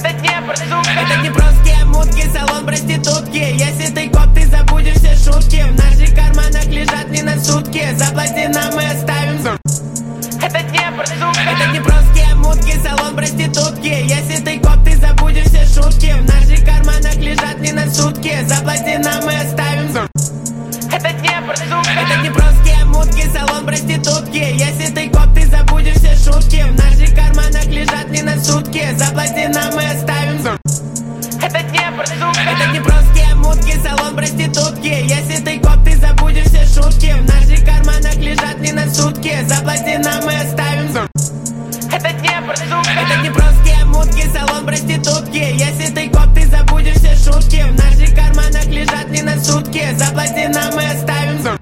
Это Днепр, сука. Это днепровские мутки, салон проститутки. Если ты коп, ты забудешь все шутки. В наших карманах лежат не на сутки. Заплати нам, мы оставим. Это Днепр, сука. Это днепровские мутки, салон проститутки. Если ты коп, ты забудешь все шутки. В наших карманах лежат не на сутки. Заплати нам, мы оставим. Это Днепр, сука. Это днепровские мутки, салон проститутки. Если ты коп, ты забудешь все шутки. В наших карманах лежат не на сутки. Заплати нам, мы оставим. Это Днепр, сука. Это днепровские мутки, салон проститутки. Если ты коп, ты забудешь все шутки. В наших карманах лежат не на сутки. Заплати